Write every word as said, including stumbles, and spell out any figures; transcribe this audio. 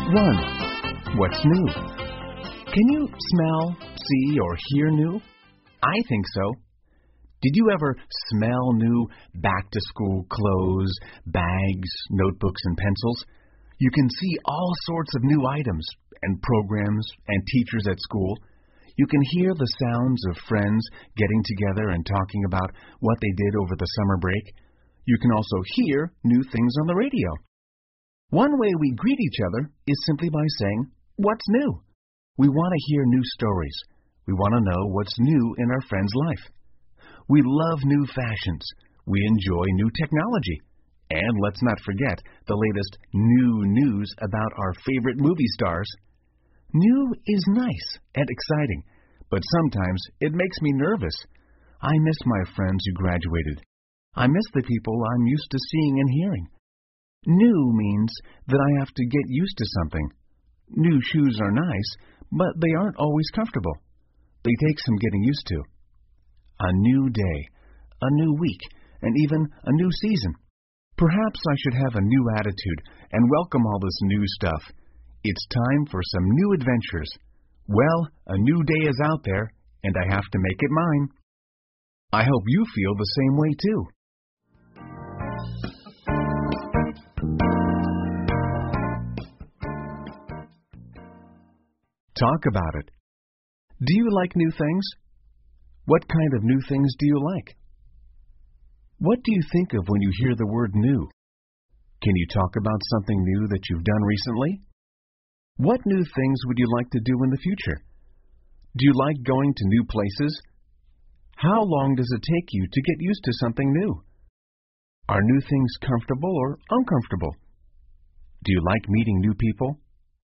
one. What's new? Can you smell, see, or hear new? I think so. Did you ever smell new back-to-school clothes, bags, notebooks, and pencils? You can see all sorts of new items and programs and teachers at school. You can hear the sounds of friends getting together and talking about what they did over the summer break. You can also hear new things on the radio. One way we greet each other is simply by saying, "What's new?" We want to hear new stories. We want to know what's new in our friend's life. We love new fashions. We enjoy new technology. And let's not forget the latest new news about our favorite movie stars. New is nice and exciting, but sometimes it makes me nervous. I miss my friends who graduated. I miss the people I'm used to seeing and hearing. New means that I have to get used to something. New shoes are nice, but they aren't always comfortable. They take some getting used to. A new day, a new week, and even a new season. Perhaps I should have a new attitude and welcome all this new stuff. It's time for some new adventures. Well, a new day is out there, and I have to make it mine. I hope you feel the same way too. Talk about it. Do you like new things? What kind of new things do you like? What do you think of when you hear the word new? Can you talk about something new that you've done recently? What new things would you like to do in the future? Do you like going to new places? How long does it take you to get used to something new? Are new things comfortable or uncomfortable? Do you like meeting new people?